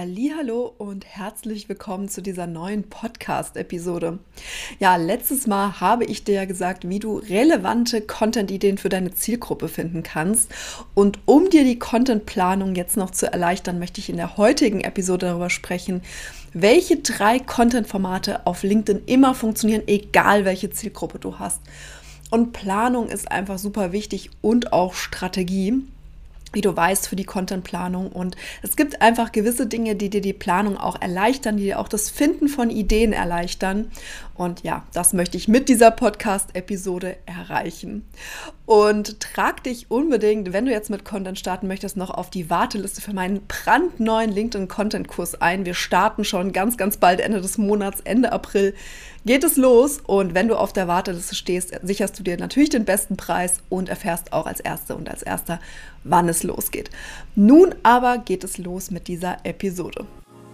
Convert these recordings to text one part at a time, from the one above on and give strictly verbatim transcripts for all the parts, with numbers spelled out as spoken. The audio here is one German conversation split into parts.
Hallihallo und herzlich willkommen zu dieser neuen Podcast-Episode. Ja, letztes Mal habe ich dir ja gesagt, wie du relevante Content-Ideen für deine Zielgruppe finden kannst. Und um dir die Content-Planung jetzt noch zu erleichtern, möchte ich in der heutigen Episode darüber sprechen, welche drei Content-Formate auf LinkedIn immer funktionieren, egal welche Zielgruppe du hast. Und Planung ist einfach super wichtig und auch Strategie, wie du weißt, für die Contentplanung. Und es gibt einfach gewisse Dinge, die dir die Planung auch erleichtern, die dir auch das Finden von Ideen erleichtern. Und ja, das möchte ich mit dieser Podcast-Episode erreichen. Und trag dich unbedingt, wenn du jetzt mit Content starten möchtest, noch auf die Warteliste für meinen brandneuen LinkedIn-Content-Kurs ein. Wir starten schon ganz, ganz bald, Ende des Monats, Ende April geht es los. Und wenn du auf der Warteliste stehst, sicherst du dir natürlich den besten Preis und erfährst auch als Erste und als Erster, wann es losgeht. Nun aber geht es los mit dieser Episode.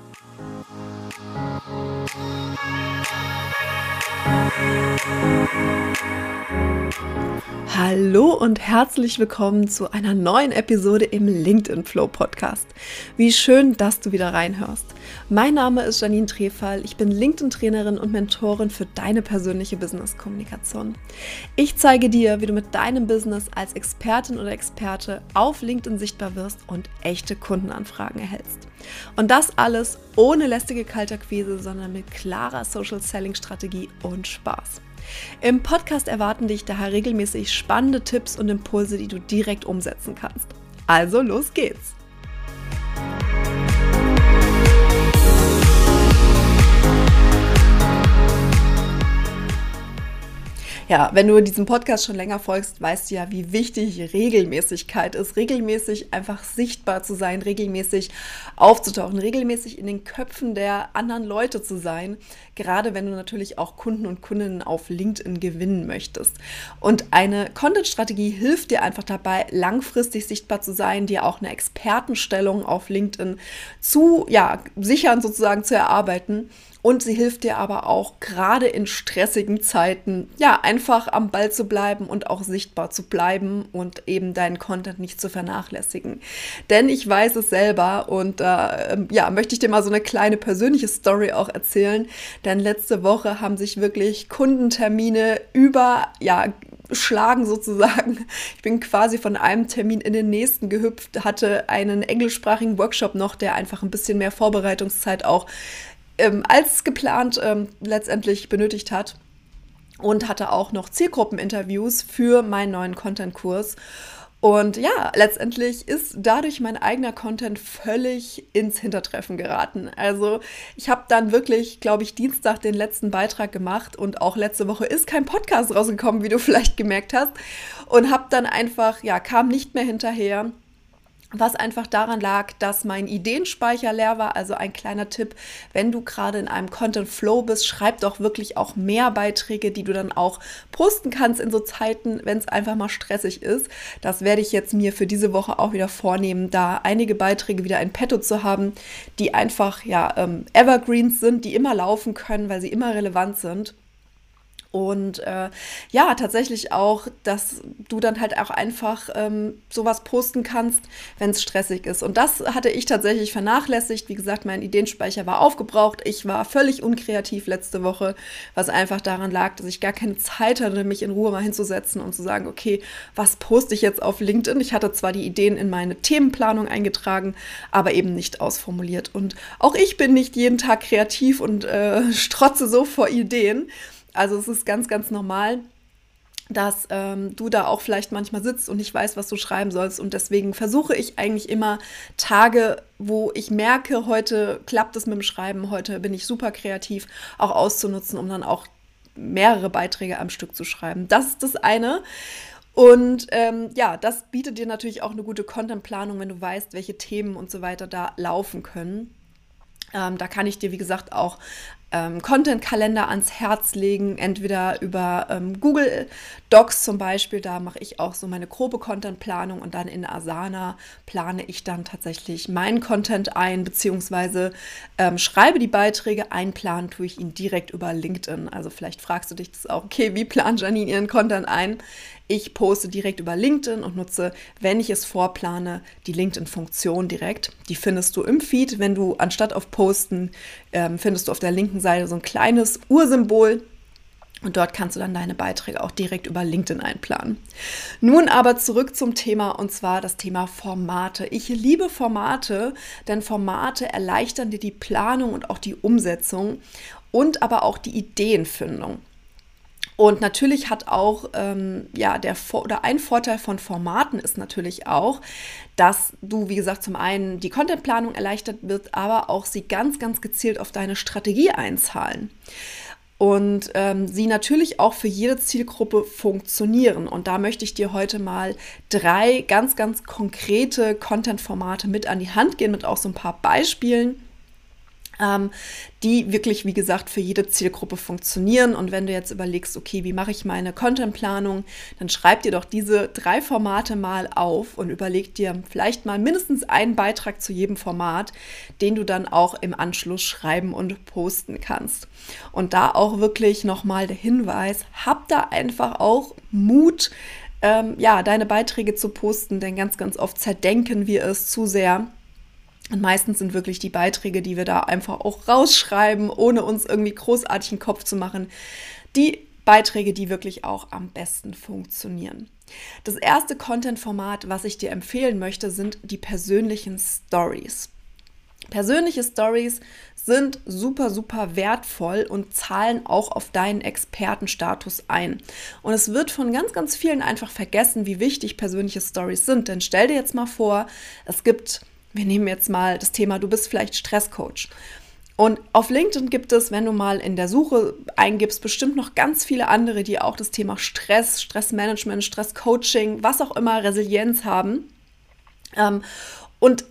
Hallo und herzlich willkommen zu einer neuen Episode im LinkedIn Flow Podcast. Wie schön, dass du wieder reinhörst. Mein Name ist Janine Trefall, ich bin LinkedIn-Trainerin und Mentorin für deine persönliche Business-Kommunikation. Ich zeige dir, wie du mit deinem Business als Expertin oder Experte auf LinkedIn sichtbar wirst und echte Kundenanfragen erhältst. Und das alles ohne lästige Kaltakquise, sondern mit klarer Social-Selling-Strategie und Spaß. Im Podcast erwarten dich daher regelmäßig spannende Tipps und Impulse, die du direkt umsetzen kannst. Also los geht's! Ja, wenn du diesem Podcast schon länger folgst, weißt du ja, wie wichtig Regelmäßigkeit ist. Regelmäßig einfach sichtbar zu sein, regelmäßig aufzutauchen, regelmäßig in den Köpfen der anderen Leute zu sein. Gerade wenn du natürlich auch Kunden und Kundinnen auf LinkedIn gewinnen möchtest. Und eine Content-Strategie hilft dir einfach dabei, langfristig sichtbar zu sein, dir auch eine Expertenstellung auf LinkedIn zu ja, sichern, sozusagen zu erarbeiten. Und sie hilft dir aber auch gerade in stressigen Zeiten, ja, einfach am Ball zu bleiben und auch sichtbar zu bleiben und eben deinen Content nicht zu vernachlässigen. Denn ich weiß es selber und äh, ja, möchte ich dir mal so eine kleine persönliche Story auch erzählen. Denn letzte Woche haben sich wirklich Kundentermine über, ja, schlagen sozusagen. Ich bin quasi von einem Termin in den nächsten gehüpft, hatte einen englischsprachigen Workshop noch, der einfach ein bisschen mehr Vorbereitungszeit auch ähm, als geplant ähm, letztendlich benötigt hat und hatte auch noch Zielgruppeninterviews für meinen neuen Content-Kurs. Und ja, letztendlich ist dadurch mein eigener Content völlig ins Hintertreffen geraten. Also ich habe dann wirklich, glaube ich, Dienstag den letzten Beitrag gemacht und auch letzte Woche ist kein Podcast rausgekommen, wie du vielleicht gemerkt hast. Und habe dann einfach, ja, kam nicht mehr hinterher. Was einfach daran lag, dass mein Ideenspeicher leer war. Also ein kleiner Tipp, wenn du gerade in einem Content Flow bist, schreib doch wirklich auch mehr Beiträge, die du dann auch posten kannst in so Zeiten, wenn es einfach mal stressig ist. Das werde ich jetzt mir für diese Woche auch wieder vornehmen, da einige Beiträge wieder in petto zu haben, die einfach ja ähm, Evergreens sind, die immer laufen können, weil sie immer relevant sind. Und äh, ja, tatsächlich auch, dass du dann halt auch einfach ähm, sowas posten kannst, wenn es stressig ist. Und das hatte ich tatsächlich vernachlässigt. Wie gesagt, mein Ideenspeicher war aufgebraucht. Ich war völlig unkreativ letzte Woche, was einfach daran lag, dass ich gar keine Zeit hatte, mich in Ruhe mal hinzusetzen und zu sagen, okay, was poste ich jetzt auf LinkedIn? Ich hatte zwar die Ideen in meine Themenplanung eingetragen, aber eben nicht ausformuliert. Und auch ich bin nicht jeden Tag kreativ und äh, strotze so vor Ideen. Also es ist ganz, ganz normal, dass ähm, du da auch vielleicht manchmal sitzt und nicht weißt, was du schreiben sollst. Und deswegen versuche ich eigentlich immer Tage, wo ich merke, heute klappt es mit dem Schreiben, heute bin ich super kreativ, auch auszunutzen, um dann auch mehrere Beiträge am Stück zu schreiben. Das ist das eine. Und ähm, ja, das bietet dir natürlich auch eine gute Contentplanung, wenn du weißt, welche Themen und so weiter da laufen können. Ähm, da kann ich dir, wie gesagt, auch ähm, Content-Kalender ans Herz legen, entweder über ähm, Google Docs zum Beispiel, da mache ich auch so meine grobe Content-Planung und dann in Asana plane ich dann tatsächlich meinen Content ein, beziehungsweise ähm, schreibe die Beiträge, einplanen tue ich ihn direkt über LinkedIn. Also vielleicht fragst du dich das auch, okay, wie plant Janine ihren Content ein? ich poste direkt über LinkedIn und nutze, wenn ich es vorplane, die LinkedIn-Funktion direkt. Die findest du im Feed, wenn du anstatt auf Posten, ähm, findest du auf der linken Seite so ein kleines Uhrsymbol. Und dort kannst du dann deine Beiträge auch direkt über LinkedIn einplanen. Nun aber zurück zum Thema, und zwar das Thema Formate. Ich liebe Formate, denn Formate erleichtern dir die Planung und auch die Umsetzung und aber auch die Ideenfindung. Und natürlich hat auch, ähm, ja, der oder ein Vorteil von Formaten ist natürlich auch, dass du, wie gesagt, zum einen die Contentplanung erleichtert wird, aber auch sie ganz, ganz gezielt auf deine Strategie einzahlen. Und ähm, sie natürlich auch für jede Zielgruppe funktionieren. Und da möchte ich dir heute mal drei ganz, ganz konkrete Content-Formate mit an die Hand geben, mit auch so ein paar Beispielen, ähm, die wirklich, wie gesagt, für jede Zielgruppe funktionieren. Und wenn du jetzt überlegst, okay, wie mache ich meine Contentplanung, dann schreib dir doch diese drei Formate mal auf und überleg dir vielleicht mal mindestens einen Beitrag zu jedem Format, den du dann auch im Anschluss schreiben und posten kannst. Und da auch wirklich nochmal der Hinweis, hab da einfach auch Mut, ähm, ja, deine Beiträge zu posten, denn ganz, ganz oft zerdenken wir es zu sehr. Und meistens sind wirklich die Beiträge, die wir da einfach auch rausschreiben, ohne uns irgendwie großartig einen Kopf zu machen, die Beiträge, die wirklich auch am besten funktionieren. Das erste Content-Format, was ich dir empfehlen möchte, sind die persönlichen Stories. Persönliche Stories sind super, super wertvoll und zahlen auch auf deinen Expertenstatus ein. Und es wird von ganz, ganz vielen einfach vergessen, wie wichtig persönliche Stories sind. Denn stell dir jetzt mal vor, es gibt... Wir nehmen jetzt mal das Thema, du bist vielleicht Stresscoach. Und auf LinkedIn gibt es, wenn du mal in der Suche eingibst, bestimmt noch ganz viele andere, die auch das Thema Stress, Stressmanagement, Stresscoaching, was auch immer, Resilienz haben. Und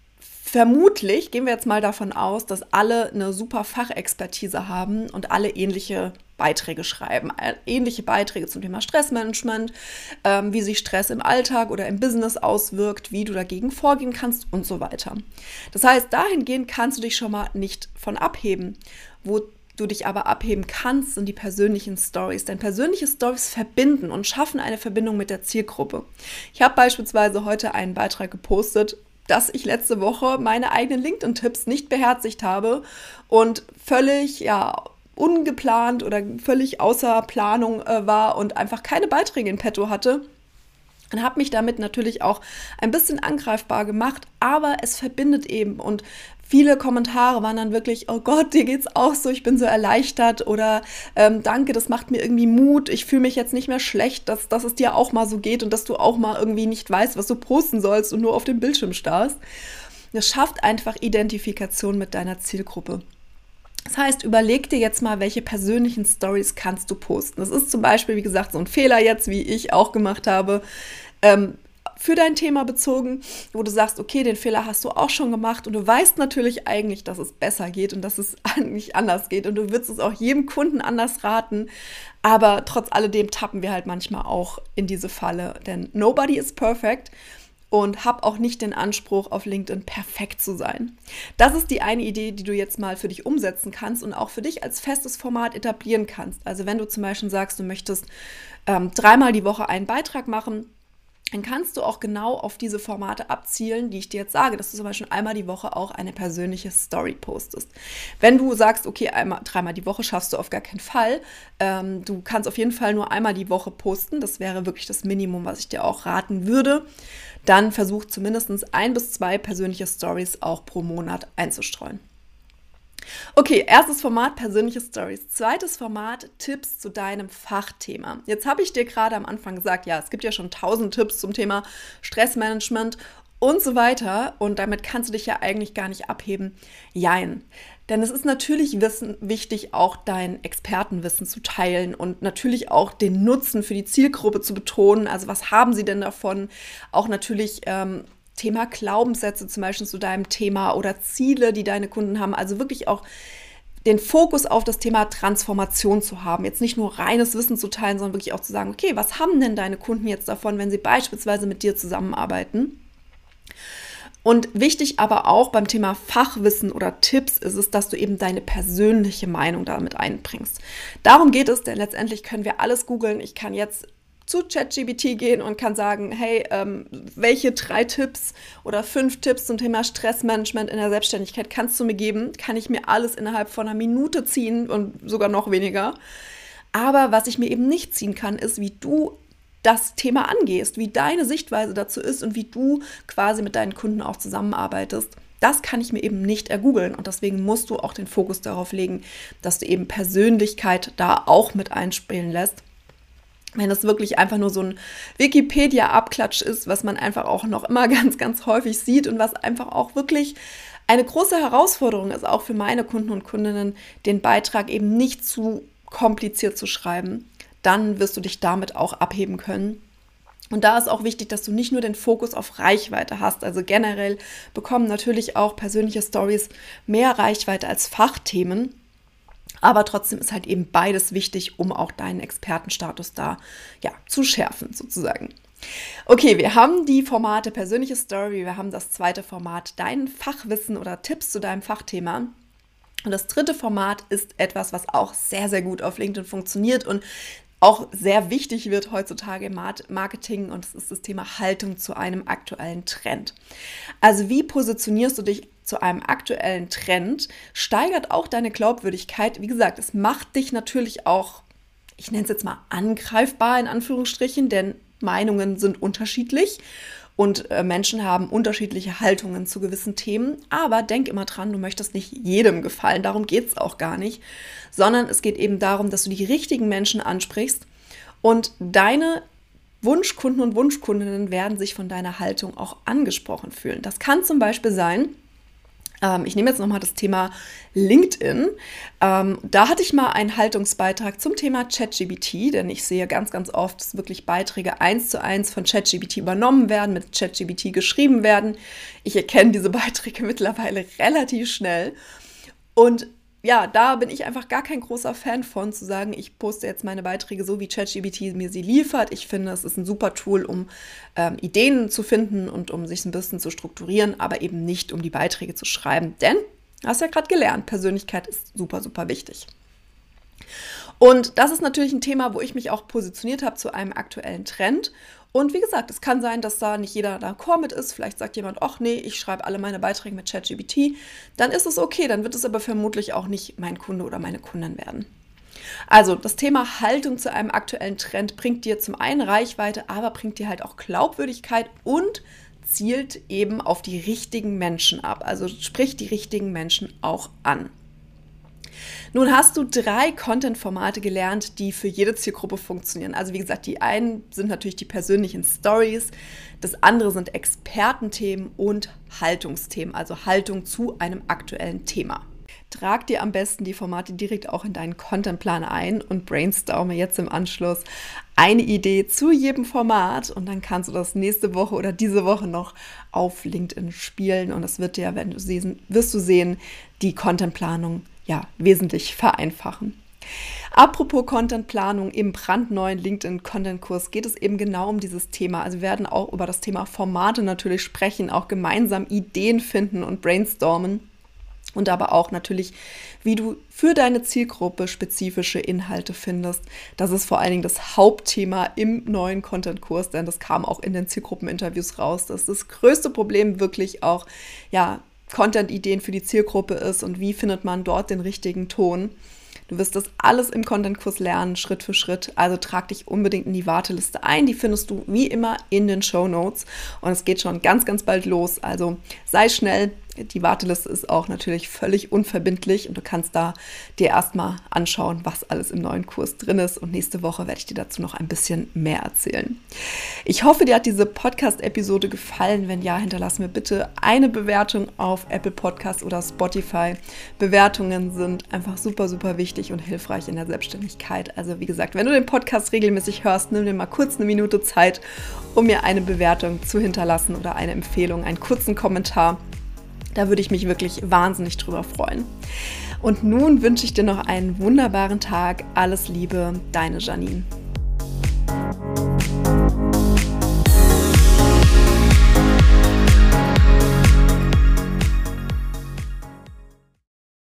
vermutlich gehen wir jetzt mal davon aus, dass alle eine super Fachexpertise haben und alle ähnliche Beiträge schreiben, ähnliche Beiträge zum Thema Stressmanagement, ähm, wie sich Stress im Alltag oder im Business auswirkt, wie du dagegen vorgehen kannst und so weiter. Das heißt, dahingehend kannst du dich schon mal nicht von abheben. Wo du dich aber abheben kannst, sind die persönlichen Stories. Denn persönliche Stories verbinden und schaffen eine Verbindung mit der Zielgruppe. Ich habe beispielsweise heute einen Beitrag gepostet, dass ich letzte Woche meine eigenen LinkedIn-Tipps nicht beherzigt habe und völlig, ja, ungeplant oder völlig außer Planung äh, war und einfach keine Beiträge in petto hatte. Und habe mich damit natürlich auch ein bisschen angreifbar gemacht, aber es verbindet eben und viele Kommentare waren dann wirklich, oh Gott, dir geht's auch so, ich bin so erleichtert oder ähm, danke, das macht mir irgendwie Mut, ich fühle mich jetzt nicht mehr schlecht, dass, dass es dir auch mal so geht und dass du auch mal irgendwie nicht weißt, was du posten sollst und nur auf dem Bildschirm starrst. Das schafft einfach Identifikation mit deiner Zielgruppe. Das heißt, überleg dir jetzt mal, welche persönlichen Stories kannst du posten. Das ist zum Beispiel, wie gesagt, so ein Fehler jetzt, wie ich auch gemacht habe, ähm, für dein Thema bezogen, wo du sagst, okay, den Fehler hast du auch schon gemacht und du weißt natürlich eigentlich, dass es besser geht und dass es eigentlich anders geht und du würdest es auch jedem Kunden anders raten, aber trotz alledem tappen wir halt manchmal auch in diese Falle, denn nobody is perfect. Und hab auch nicht den Anspruch, auf LinkedIn perfekt zu sein. Das ist die eine Idee, die du jetzt mal für dich umsetzen kannst und auch für dich als festes Format etablieren kannst. Also wenn du zum Beispiel sagst, du möchtest ähm, dreimal die Woche einen Beitrag machen, dann kannst du auch genau auf diese Formate abzielen, die ich dir jetzt sage, dass du zum Beispiel einmal die Woche auch eine persönliche Story postest. Wenn du sagst, okay, einmal, dreimal die Woche schaffst du auf gar keinen Fall, ähm, du kannst auf jeden Fall nur einmal die Woche posten, das wäre wirklich das Minimum, was ich dir auch raten würde, dann versuch zumindest ein bis zwei persönliche Stories auch pro Monat einzustreuen. Okay, erstes Format, persönliche Stories. Zweites Format, Tipps zu deinem Fachthema. Jetzt habe ich dir gerade am Anfang gesagt, ja, es gibt ja schon tausend Tipps zum Thema Stressmanagement und so weiter. Und damit kannst du dich ja eigentlich gar nicht abheben. Jein. Denn es ist natürlich wissen, wichtig, auch dein Expertenwissen zu teilen und natürlich auch den Nutzen für die Zielgruppe zu betonen. Also was haben sie denn davon? Auch natürlich ähm, Thema Glaubenssätze zum Beispiel zu deinem Thema oder Ziele, die deine Kunden haben. Also wirklich auch den Fokus auf das Thema Transformation zu haben. Jetzt nicht nur reines Wissen zu teilen, sondern wirklich auch zu sagen, okay, was haben denn deine Kunden jetzt davon, wenn sie beispielsweise mit dir zusammenarbeiten? Und wichtig aber auch beim Thema Fachwissen oder Tipps ist es, dass du eben deine persönliche Meinung damit einbringst. Darum geht es, denn letztendlich können wir alles googeln. Ich kann jetzt zu ChatGPT gehen und kann sagen, hey, ähm, welche drei Tipps oder fünf Tipps zum Thema Stressmanagement in der Selbstständigkeit kannst du mir geben? Kann ich mir alles innerhalb von einer Minute ziehen und sogar noch weniger. Aber was ich mir eben nicht ziehen kann, ist, wie du das Thema angehst, wie deine Sichtweise dazu ist und wie du quasi mit deinen Kunden auch zusammenarbeitest. Das kann ich mir eben nicht ergoogeln und deswegen musst du auch den Fokus darauf legen, dass du eben Persönlichkeit da auch mit einspielen lässt. Wenn es wirklich einfach nur so ein Wikipedia-Abklatsch ist, was man einfach auch noch immer ganz, ganz häufig sieht und was einfach auch wirklich eine große Herausforderung ist, auch für meine Kunden und Kundinnen, den Beitrag eben nicht zu kompliziert zu schreiben, dann wirst du dich damit auch abheben können. Und da ist auch wichtig, dass du nicht nur den Fokus auf Reichweite hast. Also generell bekommen natürlich auch persönliche Stories mehr Reichweite als Fachthemen. Aber trotzdem ist halt eben beides wichtig, um auch deinen Expertenstatus da ja, zu schärfen sozusagen. Okay, wir haben die Formate persönliche Story, wir haben das zweite Format dein Fachwissen oder Tipps zu deinem Fachthema. Und das dritte Format ist etwas, was auch sehr, sehr gut auf LinkedIn funktioniert und auch sehr wichtig wird heutzutage im Marketing, und das ist das Thema Haltung zu einem aktuellen Trend. Also wie positionierst du dich zu einem aktuellen Trend, steigert auch deine Glaubwürdigkeit. Wie gesagt, es macht dich natürlich auch, ich nenne es jetzt mal angreifbar in Anführungsstrichen, denn Meinungen sind unterschiedlich und äh, Menschen haben unterschiedliche Haltungen zu gewissen Themen. Aber denk immer dran, du möchtest nicht jedem gefallen, darum geht es auch gar nicht, sondern es geht eben darum, dass du die richtigen Menschen ansprichst und deine Wunschkunden und Wunschkundinnen werden sich von deiner Haltung auch angesprochen fühlen. Das kann zum Beispiel sein, ich nehme jetzt nochmal das Thema LinkedIn. Ähm, da hatte ich mal einen Haltungsbeitrag zum Thema ChatGPT, denn ich sehe ganz, ganz oft, dass wirklich Beiträge eins zu eins von ChatGPT übernommen werden, mit ChatGPT geschrieben werden. Ich erkenne diese Beiträge mittlerweile relativ schnell. Und ja, da bin ich einfach gar kein großer Fan von, zu sagen, ich poste jetzt meine Beiträge so, wie ChatGPT mir sie liefert. Ich finde, es ist ein super Tool, um ähm, Ideen zu finden und um sich ein bisschen zu strukturieren, aber eben nicht, um die Beiträge zu schreiben. Denn, du hast ja gerade gelernt, Persönlichkeit ist super, super wichtig. Und das ist natürlich ein Thema, wo ich mich auch positioniert habe zu einem aktuellen Trend. Und wie gesagt, es kann sein, dass da nicht jeder d'accord mit ist. Vielleicht sagt jemand, ach nee, ich schreibe alle meine Beiträge mit ChatGPT. Dann ist es okay, dann wird es aber vermutlich auch nicht mein Kunde oder meine Kundin werden. Also das Thema Haltung zu einem aktuellen Trend bringt dir zum einen Reichweite, aber bringt dir halt auch Glaubwürdigkeit und zielt eben auf die richtigen Menschen ab. Also spricht die richtigen Menschen auch an. Nun hast du drei Content-Formate gelernt, die für jede Zielgruppe funktionieren. Also wie gesagt, die einen sind natürlich die persönlichen Stories, das andere sind Expertenthemen und Haltungsthemen, also Haltung zu einem aktuellen Thema. Trag dir am besten die Formate direkt auch in deinen Contentplan ein und brainstorme jetzt im Anschluss eine Idee zu jedem Format und dann kannst du das nächste Woche oder diese Woche noch auf LinkedIn spielen und das wird dir, wenn du siehst, wirst du sehen, die Contentplanung ja, wesentlich vereinfachen. Apropos Contentplanung, im brandneuen LinkedIn-Content-Kurs geht es eben genau um dieses Thema. Also wir werden auch über das Thema Formate natürlich sprechen, auch gemeinsam Ideen finden und brainstormen und aber auch natürlich, wie du für deine Zielgruppe spezifische Inhalte findest. Das ist vor allen Dingen das Hauptthema im neuen Content-Kurs, denn das kam auch in den Zielgruppeninterviews raus. Das ist das größte Problem wirklich auch, ja, Content-Ideen für die Zielgruppe ist und wie findet man dort den richtigen Ton. Du wirst das alles im Content-Kurs lernen, Schritt für Schritt. Also trag dich unbedingt in die Warteliste ein. Die findest du wie immer in den Shownotes. Und es geht schon ganz, ganz bald los. Also sei schnell. Die Warteliste ist auch natürlich völlig unverbindlich und du kannst da dir erstmal anschauen, was alles im neuen Kurs drin ist. Und nächste Woche werde ich dir dazu noch ein bisschen mehr erzählen. Ich hoffe, dir hat diese Podcast-Episode gefallen. Wenn ja, hinterlass mir bitte eine Bewertung auf Apple Podcasts oder Spotify. Bewertungen sind einfach super, super wichtig und hilfreich in der Selbstständigkeit. Also wie gesagt, wenn du den Podcast regelmäßig hörst, nimm dir mal kurz eine Minute Zeit, um mir eine Bewertung zu hinterlassen oder eine Empfehlung, einen kurzen Kommentar. Da würde ich mich wirklich wahnsinnig drüber freuen. Und nun wünsche ich dir noch einen wunderbaren Tag. Alles Liebe, deine Janine.